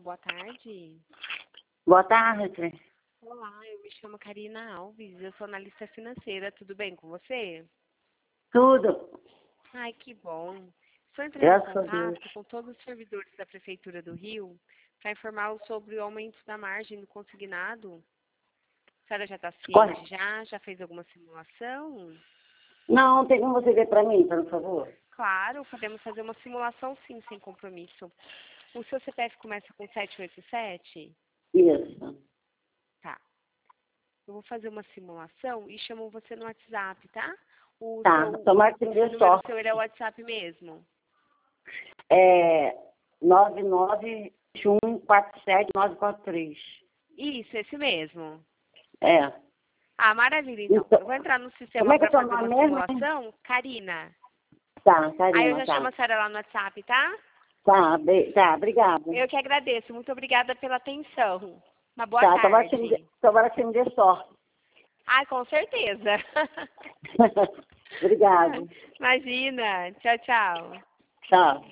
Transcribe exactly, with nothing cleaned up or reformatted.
boa tarde. Boa tarde. Olá, eu me chamo Karina Alves, eu sou analista financeira, tudo bem com você? Tudo. Ai, que bom. Estou entrando em Graças a Deus. contato com todos os servidores da Prefeitura do Rio para informá-los sobre o aumento da margem do consignado. A senhora já está ciente Corre. já? Já fez alguma simulação? Não, tem como você ver para mim, por favor? Claro, podemos fazer uma simulação sim, sem compromisso. O seu C P F começa com sete oito sete? Isso. Tá. Eu vou fazer uma simulação e chamo você no WhatsApp, tá? O Tá, seu, tomara que me o dê número sorte. seu ele é o WhatsApp mesmo? É nove nove um quatro sete nove quatro três. Isso, esse mesmo. É. Ah, maravilha, então. Então, Eu vou entrar no como sistema é que é para teu fazer nome uma mesmo, hein? simulação. Karina. Tá, Aí eu Karina, já tá. chamo a senhora lá no WhatsApp, tá? Tá, be- tá, obrigada. Eu que agradeço. Muito obrigada pela atenção. Uma boa Tá, tomara que me dê, tarde. tomara que me dê sorte. Ai, com certeza. Obrigada. Imagina. Tchau, tchau. Tchau.